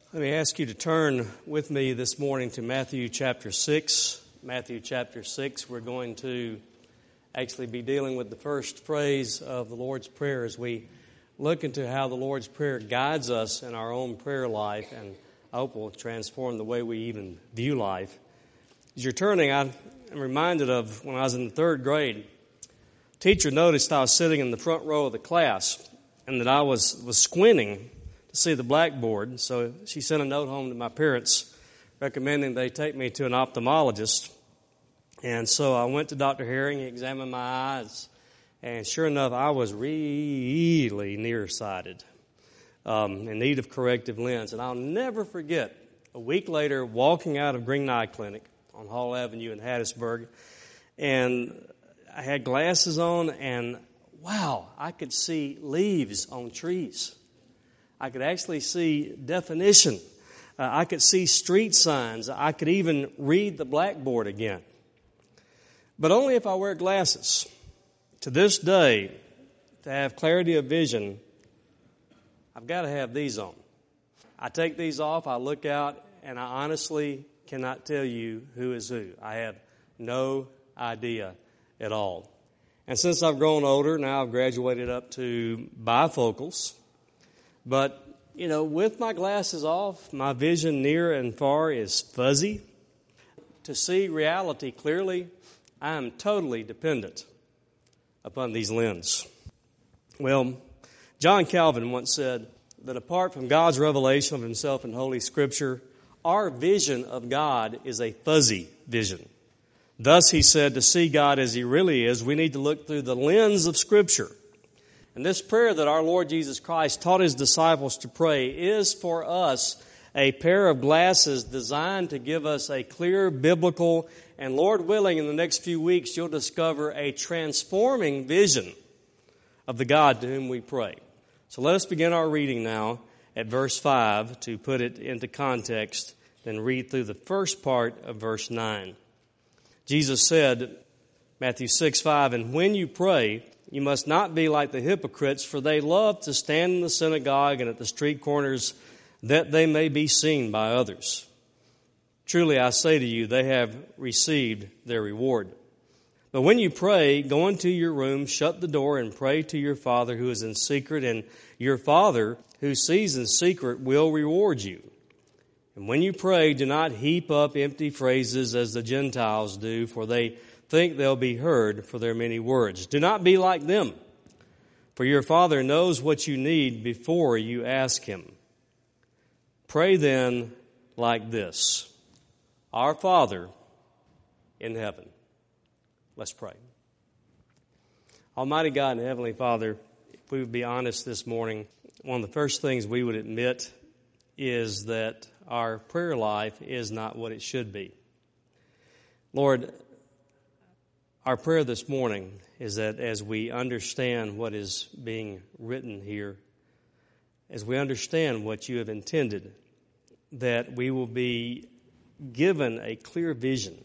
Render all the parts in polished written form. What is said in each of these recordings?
Let me ask you to turn with me this morning to Matthew chapter 6. Matthew chapter 6, we're going to actually be dealing with the first phrase of the Lord's Prayer as we look into how the Lord's Prayer guides us in our own prayer life, and I hope will transform the way we even view life. As you're turning, I'm reminded of when I was in the third grade. Teacher noticed I was sitting in the front row of the class and that I was squinting to see the blackboard. So she sent a note home to my parents recommending they take me to an ophthalmologist. And so I went to Dr. Herring, he examined my eyes, and sure enough, I was really nearsighted, in need of corrective lens. And I'll never forget, a week later, walking out of Green Eye Clinic on Hall Avenue in Hattiesburg, and I had glasses on, and wow, I could see leaves on trees. I could actually see definition. I could see street signs. I could even read the blackboard again. But only if I wear glasses. To this day, to have clarity of vision, I've got to have these on. I take these off, I look out, and I honestly cannot tell you who is who. I have no idea at all. And since I've grown older, now I've graduated up to bifocals. But, with my glasses off, my vision near and far is fuzzy. To see reality clearly, I am totally dependent upon these lenses. Well, John Calvin once said that apart from God's revelation of Himself in Holy Scripture, our vision of God is a fuzzy vision. Thus, he said, to see God as He really is, we need to look through the lens of Scripture. And this prayer that our Lord Jesus Christ taught His disciples to pray is for us a pair of glasses designed to give us a clear biblical, and Lord willing, in the next few weeks, you'll discover a transforming vision of the God to whom we pray. So let us begin our reading now at verse 5 to put it into context, then read through the first part of verse 9. Jesus said, Matthew 6:5, and when you pray, you must not be like the hypocrites, for they love to stand in the synagogue and at the street corners, that they may be seen by others. Truly I say to you, they have received their reward. But when you pray, go into your room, shut the door, and pray to your Father who is in secret, and your Father who sees in secret will reward you. And when you pray, do not heap up empty phrases as the Gentiles do, for they think they'll be heard for their many words. Do not be like them, for your Father knows what you need before you ask Him. Pray then like this: Our Father in heaven. Let's pray. Almighty God and Heavenly Father, if we would be honest this morning, one of the first things we would admit is that our prayer life is not what it should be. Lord, our prayer this morning is that as we understand what is being written here, as we understand what you have intended, that we will be given a clear vision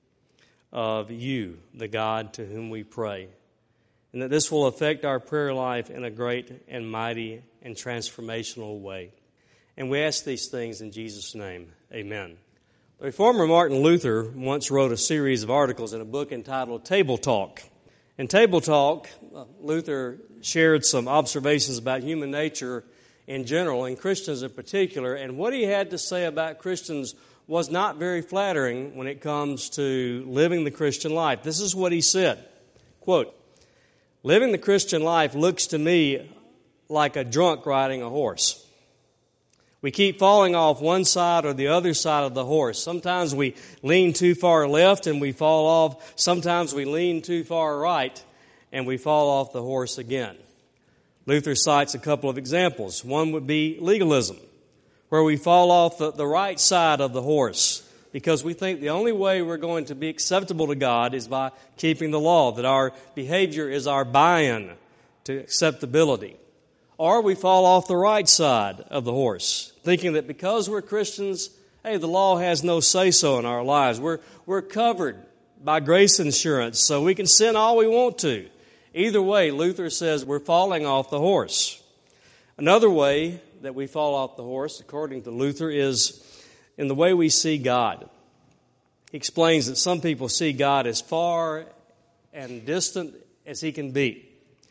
of you, the God to whom we pray, and that this will affect our prayer life in a great and mighty and transformational way. And we ask these things in Jesus' name. Amen. The reformer Martin Luther once wrote a series of articles in a book entitled Table Talk. In Table Talk, Luther shared some observations about human nature in general and Christians in particular, and what he had to say about Christians was not very flattering when it comes to living the Christian life. This is what he said, quote, living the Christian life looks to me like a drunk riding a horse. We keep falling off one side or the other side of the horse. Sometimes we lean too far left and we fall off. Sometimes we lean too far right and we fall off the horse again. Luther cites a couple of examples. One would be legalism, where we fall off the right side of the horse because we think the only way we're going to be acceptable to God is by keeping the law, that our behavior is our buy-in to acceptability. Or we fall off the right side of the horse, thinking that because we're Christians, the law has no say-so in our lives. We're covered by grace insurance, so we can sin all we want to. Either way, Luther says we're falling off the horse. Another way that we fall off the horse, according to Luther, is in the way we see God. He explains that some people see God as far and distant as He can be,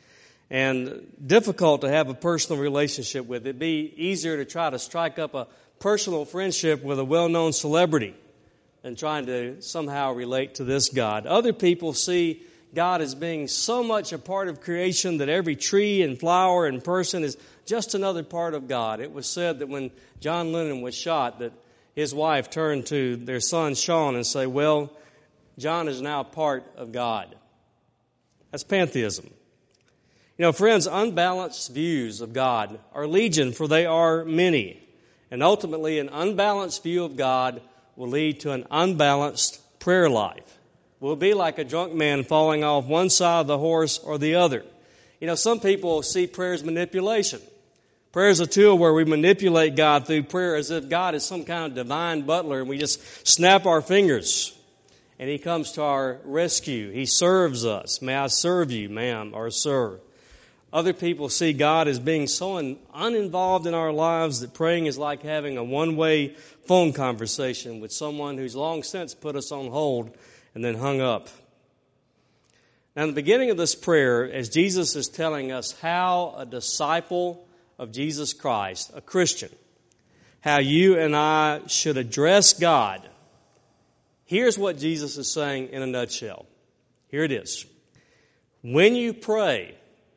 and difficult to have a personal relationship with. It'd be easier to try to strike up a personal friendship with a well-known celebrity than trying to somehow relate to this God. Other people see God as being so much a part of creation that every tree and flower and person is just another part of God. It was said that when John Lennon was shot, that his wife turned to their son Sean and said, well, John is now part of God. That's pantheism. You know, friends, unbalanced views of God are legion, for they are many. And ultimately, an unbalanced view of God will lead to an unbalanced prayer life. We'll be like a drunk man falling off one side of the horse or the other. You know, some people see prayer as manipulation. Prayer is a tool where we manipulate God through prayer as if God is some kind of divine butler and we just snap our fingers and He comes to our rescue. He serves us. May I serve you, ma'am or sir? Other people see God as being so uninvolved in our lives that praying is like having a one-way phone conversation with someone who's long since put us on hold and then hung up. Now, in the beginning of this prayer, as Jesus is telling us how a disciple of Jesus Christ, a Christian, how you and I should address God, here's what Jesus is saying in a nutshell. Here it is. When you pray,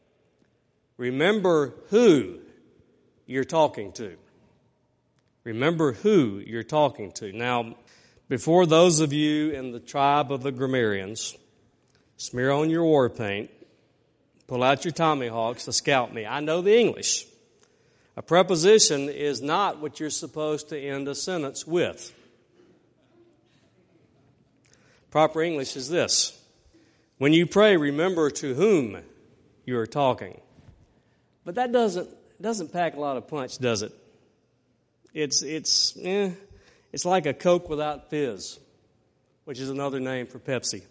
remember who you're talking to. Remember who you're talking to. Now, before those of you in the tribe of the grammarians smear on your war paint, pull out your tomahawks to scalp me, I know the English. A preposition is not what you're supposed to end a sentence with. Proper English is this. When you pray, remember to whom you are talking. But that doesn't pack a lot of punch, does it? It's like a Coke without fizz, which is another name for Pepsi.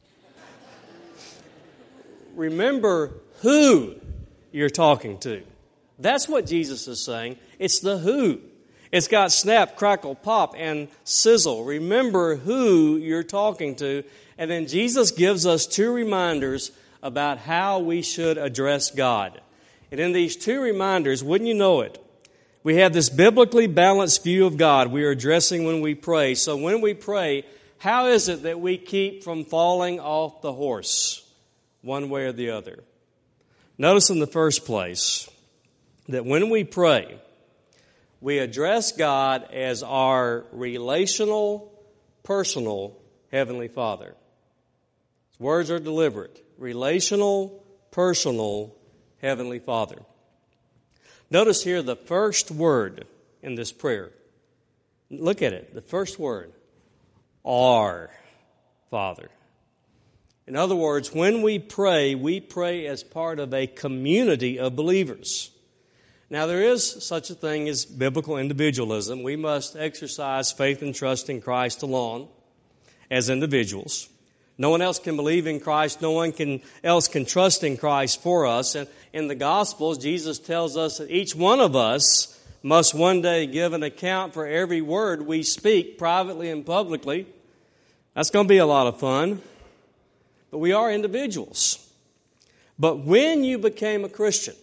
Remember who you're talking to. That's what Jesus is saying. It's the who. It's got snap, crackle, pop, and sizzle. Remember who you're talking to. And then Jesus gives us two reminders about how we should address God. And in these two reminders, wouldn't you know it, we have this biblically balanced view of God we are addressing when we pray. So when we pray, how is it that we keep from falling off the horse one way or the other? Notice in the first place that when we pray, we address God as our relational, personal Heavenly Father. His words are deliberate. Relational, personal Heavenly Father. Notice here the first word in this prayer. Look at it. The first word. Our Father. In other words, when we pray as part of a community of believers. Now, there is such a thing as biblical individualism. We must exercise faith and trust in Christ alone as individuals. No one else can believe in Christ. No one else can trust in Christ for us. And in the Gospels, Jesus tells us that each one of us must one day give an account for every word we speak privately and publicly. That's going to be a lot of fun. But we are individuals. But when you became a Christian,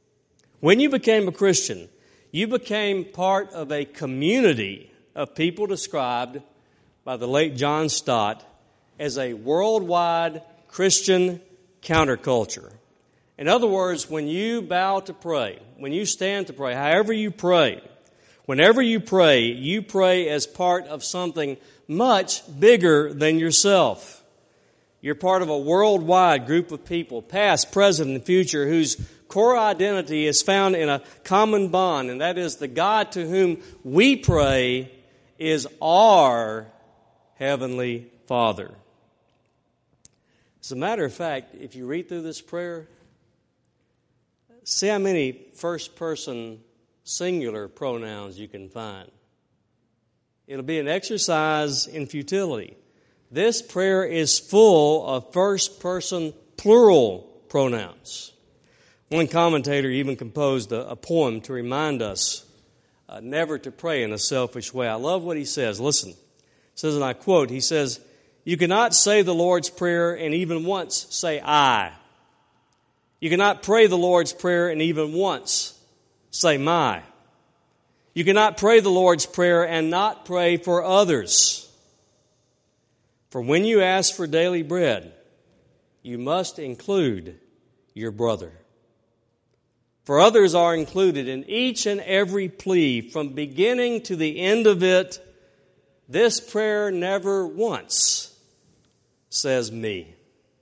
you became part of a community of people described by the late John Stott as a worldwide Christian counterculture. In other words, when you bow to pray, when you stand to pray, however you pray, whenever you pray as part of something much bigger than yourself. You're part of a worldwide group of people, past, present, and future, whose core identity is found in a common bond, and that is the God to whom we pray is our Heavenly Father. As a matter of fact, if you read through this prayer, see how many first-person singular pronouns you can find. It'll be an exercise in futility. This prayer is full of first-person plural pronouns. One commentator even composed a poem to remind us never to pray in a selfish way. I love what he says. Listen. It says, and I quote, he says, "You cannot say the Lord's Prayer and even once say I. You cannot pray the Lord's Prayer and even once say my. You cannot pray the Lord's Prayer and not pray for others. For when you ask for daily bread, you must include your brother. For others are included in each and every plea from beginning to the end of it. This prayer never once says me."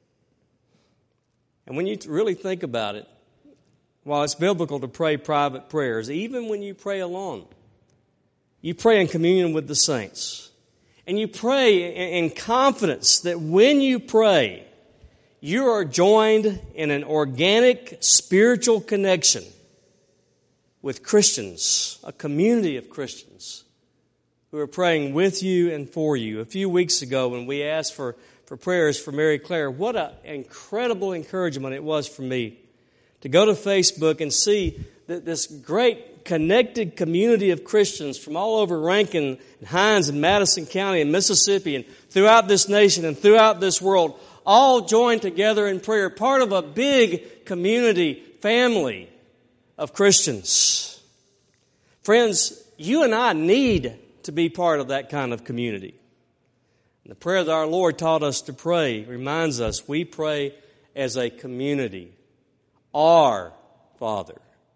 And when you really think about it, while it's biblical to pray private prayers, even when you pray alone, you pray in communion with the saints. And you pray in confidence that when you pray, you are joined in an organic spiritual connection with Christians, a community of Christians who are praying with you and for you. A few weeks ago when we asked for prayers for Mary Claire, what an incredible encouragement it was for me to go to Facebook and see that this great connected community of Christians from all over Rankin and Hines and Madison County and Mississippi and throughout this nation and throughout this world, all joined together in prayer, part of a big community, family of Christians. Friends, you and I need to be part of that kind of community. And the prayer that our Lord taught us to pray reminds us we pray as a community. Our Father.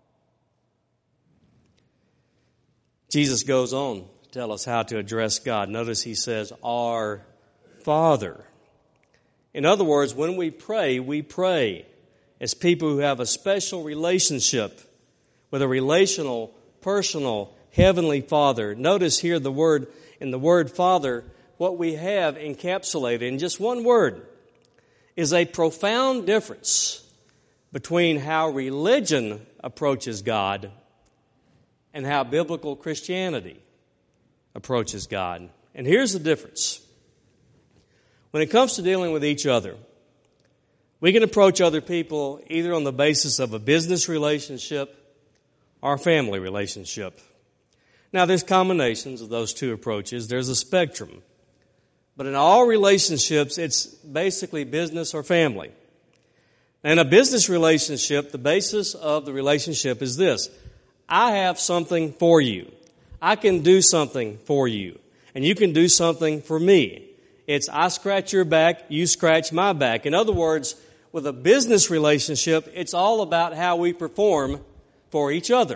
Jesus goes on to tell us how to address God. Notice he says, Our Father. In other words, when we pray as people who have a special relationship with a relational, personal, heavenly Father. Notice here in the word Father, what we have encapsulated in just one word is a profound difference between how religion approaches God and how biblical Christianity approaches God. And here's the difference. When it comes to dealing with each other, we can approach other people either on the basis of a business relationship or a family relationship. Now, there's combinations of those two approaches. There's a spectrum. But in all relationships, it's basically business or family. In a business relationship, the basis of the relationship is this. I have something for you. I can do something for you. And you can do something for me. It's I scratch your back, you scratch my back. In other words, with a business relationship, it's all about how we perform for each other.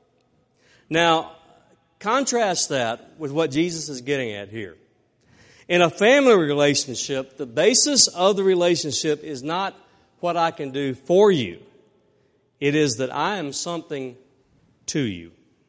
Now, contrast that with what Jesus is getting at here. In a family relationship, the basis of the relationship is not what I can do for you. It is that I am something to you.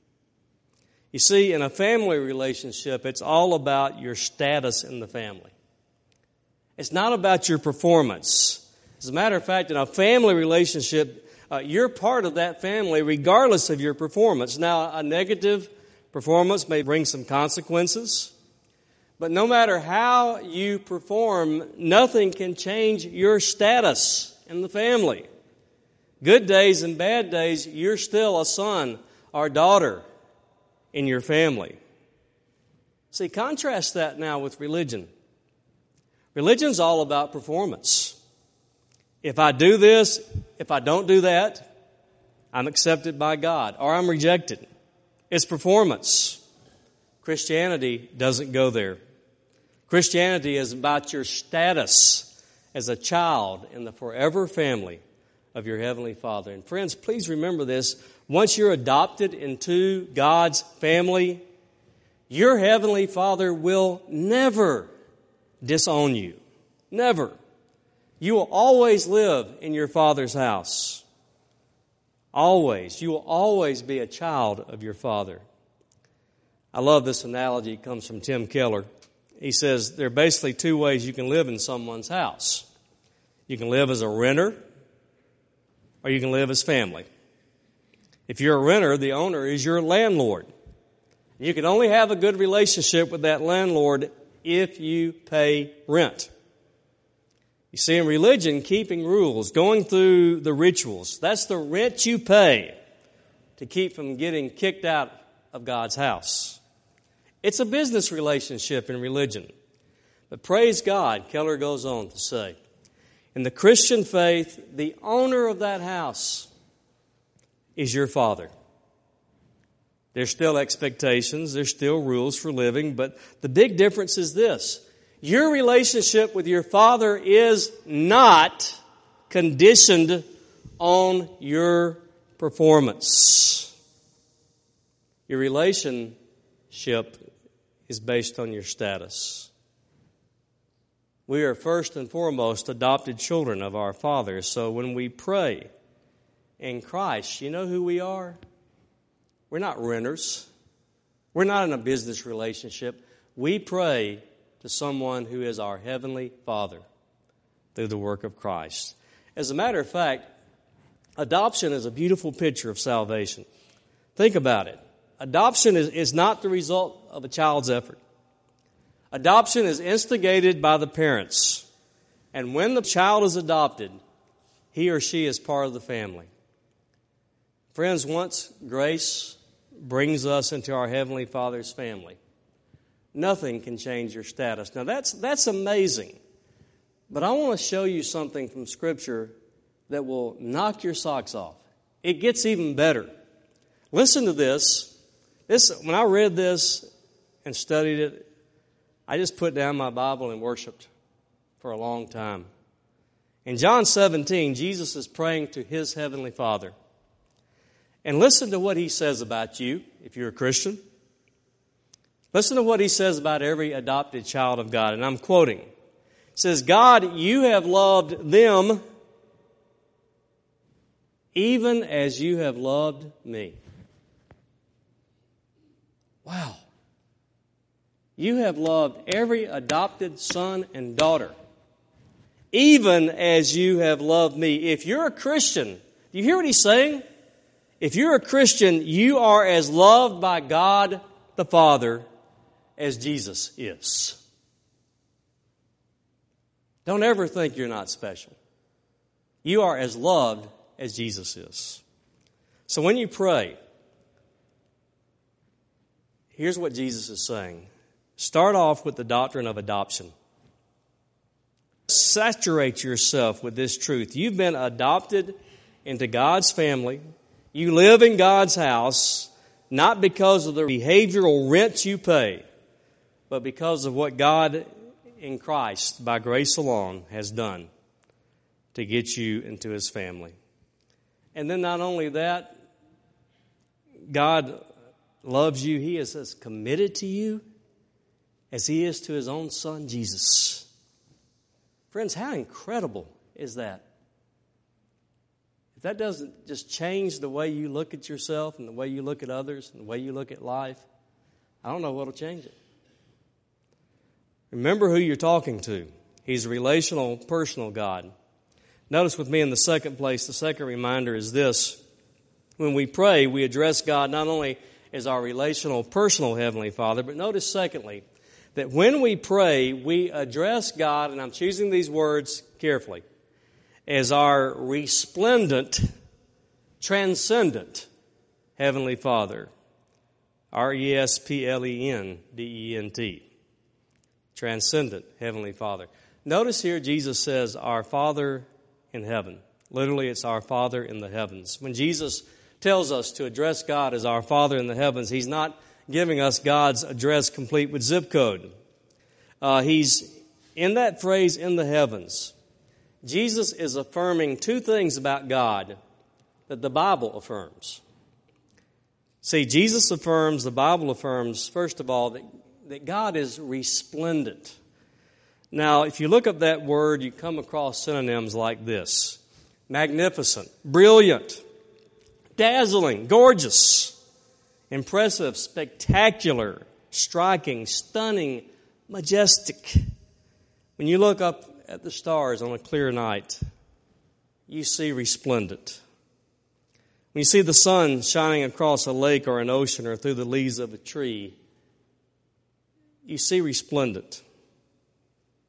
You see, in a family relationship, it's all about your status in the family. It's not about your performance. As a matter of fact, in a family relationship, you're part of that family regardless of your performance. Now, a negative performance may bring some consequences, but no matter how you perform, nothing can change your status in the family. Good days and bad days, you're still a son or daughter in your family. See, contrast that now with religion. Religion's all about performance. If I do this, if I don't do that, I'm accepted by God or I'm rejected. It's performance. Christianity doesn't go there. Christianity is about your status as a child in the forever family of your Heavenly Father. And friends, please remember this. Once you're adopted into God's family, your Heavenly Father will never disown you. Never. You will always live in your Father's house. Always. You will always be a child of your Father. I love this analogy. It comes from Tim Keller. He says there are basically two ways you can live in someone's house. You can live as a renter, or you can live as family. If you're a renter, the owner is your landlord. You can only have a good relationship with that landlord if you pay rent. You see, in religion, keeping rules, going through the rituals, that's the rent you pay to keep from getting kicked out of God's house. It's a business relationship in religion. But praise God, Keller goes on to say, in the Christian faith, the owner of that house is your Father. There's still expectations, there's still rules for living, but the big difference is this. Your relationship with your Father is not conditioned on your performance. Your relationship is based on your status. We are first and foremost adopted children of our Father. So when we pray in Christ, you know who we are? We're not renters. We're not in a business relationship. We pray to someone who is our Heavenly Father through the work of Christ. As a matter of fact, adoption is a beautiful picture of salvation. Think about it. Adoption is not the result of a child's effort. Adoption is instigated by the parents. And when the child is adopted, he or she is part of the family. Friends, once grace brings us into our Heavenly Father's family, nothing can change your status. Now that's amazing. But I want to show you something from Scripture that will knock your socks off. It gets even better. Listen to this. When I read this and studied it, I just put down my Bible and worshiped for a long time. In John 17, Jesus is praying to His Heavenly Father. And listen to what He says about you, if you're a Christian. Listen to what He says about every adopted child of God. And I'm quoting. It says, God, you have loved them even as you have loved me. Wow. You have loved every adopted son and daughter, even as you have loved me. If you're a Christian, do you hear what He's saying? If you're a Christian, you are as loved by God the Father as Jesus is. Don't ever think you're not special. You are as loved as Jesus is. So when you pray, here's what Jesus is saying. Start off with the doctrine of adoption. Saturate yourself with this truth. You've been adopted into God's family. You live in God's house, not because of the behavioral rent you pay, but because of what God in Christ, by grace alone, has done to get you into His family. And then not only that, God loves you. He is as committed to you as He is to His own Son, Jesus. Friends, how incredible is that? If that doesn't just change the way you look at yourself and the way you look at others and the way you look at life, I don't know what will change it. Remember who you're talking to. He's a relational, personal God. Notice with me in the second place, the second reminder is this. When we pray, we address God not only as our relational, personal Heavenly Father, but notice secondly, that when we pray, we address God, and I'm choosing these words carefully, as our resplendent, transcendent Heavenly Father. R-E-S-P-L-E-N-D-E-N-T. Transcendent Heavenly Father. Notice here Jesus says, our Father in heaven. Literally, it's our Father in the heavens. When Jesus tells us to address God as our Father in the heavens, He's not giving us God's address complete with zip code. He's in that phrase, in the heavens. Jesus is affirming two things about God that the Bible affirms. See, Jesus affirms, the Bible affirms, first of all, that God is resplendent. Now, if you look up that word, you come across synonyms like this. Magnificent, brilliant, dazzling, gorgeous, impressive, spectacular, striking, stunning, majestic. When you look up at the stars on a clear night, you see resplendent. When you see the sun shining across a lake or an ocean or through the leaves of a tree, you see resplendent.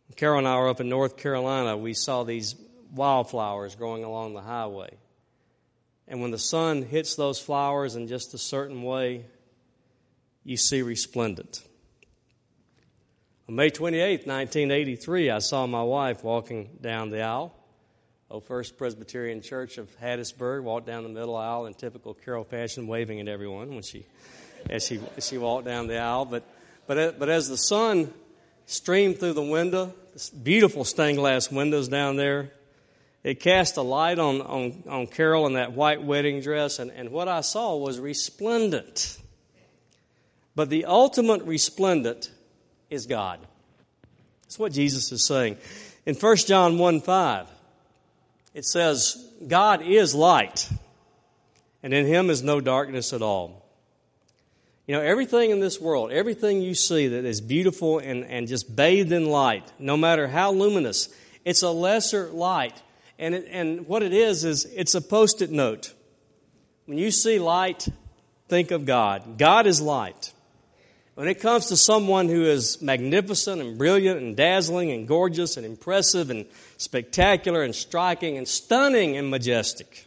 Carol and I were up in North Carolina. We saw these wildflowers growing along the highway. And when the sun hits those flowers in just a certain way, you see resplendent. On May 28, 1983, I saw my wife walking down the aisle. First Presbyterian Church of Hattiesburg, walked down the middle aisle in typical Carol fashion, waving at everyone as she walked down the aisle. But as the sun streamed through the window, this beautiful stained glass windows down there, it cast a light on Carol in that white wedding dress, and what I saw was resplendent. But the ultimate resplendent is God. That's what Jesus is saying. In 1 John 1:5, it says, God is light, and in Him is no darkness at all. You know, everything in this world, everything you see that is beautiful and just bathed in light, no matter how luminous, it's a lesser light. And what it is it's a Post-it note. When you see light, think of God. God is light. When it comes to someone who is magnificent and brilliant and dazzling and gorgeous and impressive and spectacular and striking and stunning and majestic,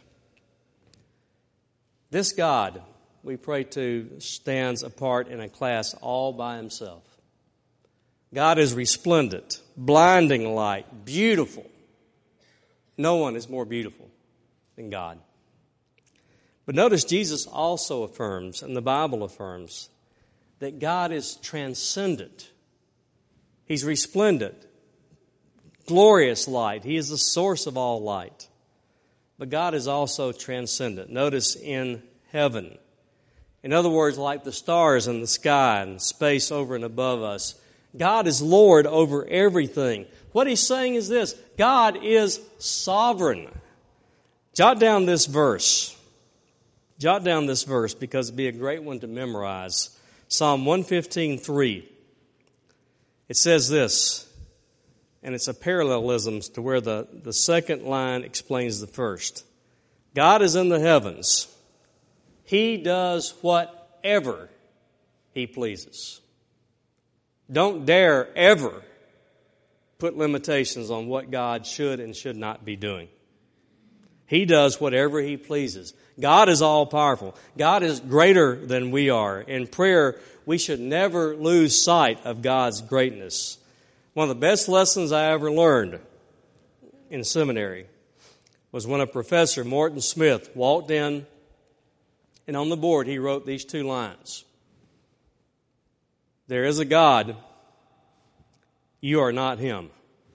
this God we pray to stands apart in a class all by Himself. God is resplendent, blinding light, beautiful. No one is more beautiful than God. But notice Jesus also affirms, and the Bible affirms, that God is transcendent. He's resplendent, glorious light. He is the source of all light. But God is also transcendent. Notice in heaven. In other words, like the stars in the sky and space over and above us, God is Lord over everything. What He's saying is this: God is sovereign. Jot down this verse. Jot down this verse because it'd be a great one to memorize. Psalm 115:3. It says this, and it's a parallelism to where the second line explains the first. God is in the heavens. He does whatever He pleases. Don't dare ever put limitations on what God should and should not be doing. He does whatever He pleases. God is all-powerful. God is greater than we are. In prayer, we should never lose sight of God's greatness. One of the best lessons I ever learned in seminary was when a professor, Morton Smith, walked in, and on the board he wrote these two lines. There is a God. You are not Him.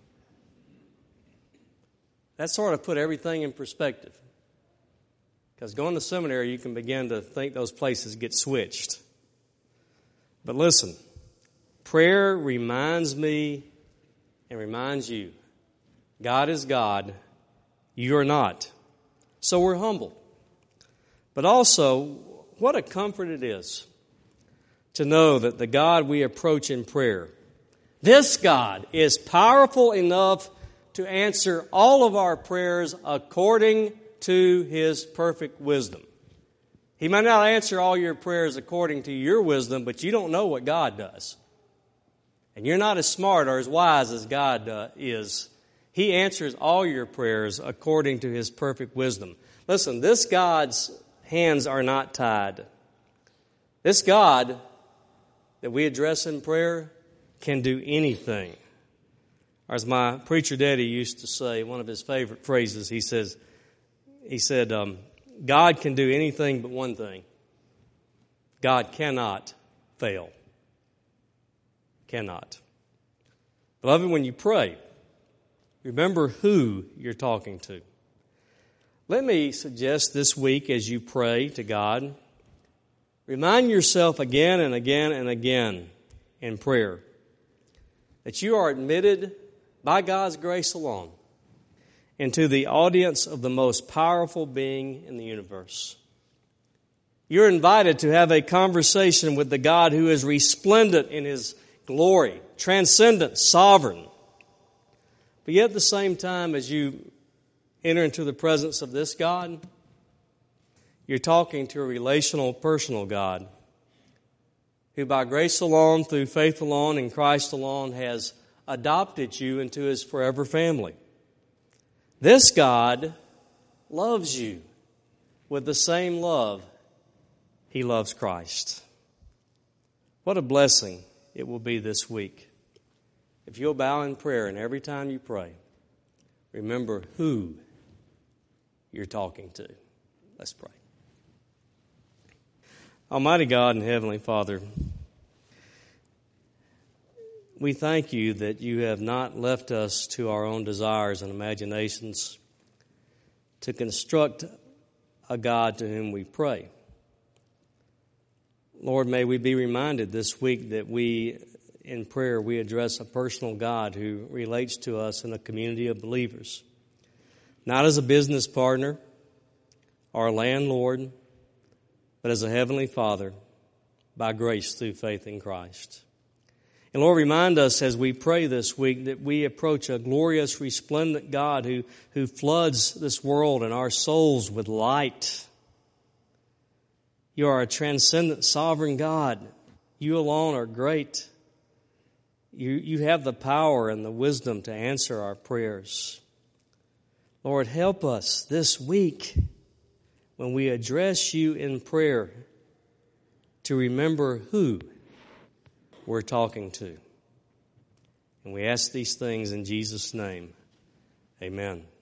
That sort of put everything in perspective. Because going to seminary, you can begin to think those places get switched. But listen, prayer reminds me and reminds you, God is God, you are not. So we're humble. But also, what a comfort it is to know that the God we approach in prayer, this God is powerful enough to answer all of our prayers according to His perfect wisdom. He may not answer all your prayers according to your wisdom, but you don't know what God does. And you're not as smart or as wise as God is. He answers all your prayers according to His perfect wisdom. Listen, this God's hands are not tied. This God that we address in prayer can do anything. Or as my preacher daddy used to say, one of his favorite phrases, he said, God can do anything but one thing. God cannot fail. Cannot. Beloved, when you pray, remember who you're talking to. Let me suggest this week as you pray to God, remind yourself again and again and again in prayer that you are admitted by God's grace alone into the audience of the most powerful being in the universe. You're invited to have a conversation with the God who is resplendent in His glory, transcendent, sovereign. But yet at the same time as you enter into the presence of this God, you're talking to a relational, personal God who by grace alone, through faith alone, in Christ alone, has adopted you into His forever family. This God loves you with the same love He loves Christ. What a blessing it will be this week. If you'll bow in prayer, and every time you pray, remember who you're talking to. Let's pray. Almighty God and Heavenly Father, we thank you that you have not left us to our own desires and imaginations to construct a God to whom we pray. Lord, may we be reminded this week that in prayer, we address a personal God who relates to us in a community of believers, not as a business partner or a landlord, but as a Heavenly Father by grace through faith in Christ. And Lord, remind us as we pray this week that we approach a glorious, resplendent God who floods this world and our souls with light. You are a transcendent, sovereign God. You alone are great. You have the power and the wisdom to answer our prayers. Lord, help us this week when we address you in prayer to remember who we're talking to. And we ask these things in Jesus' name. Amen.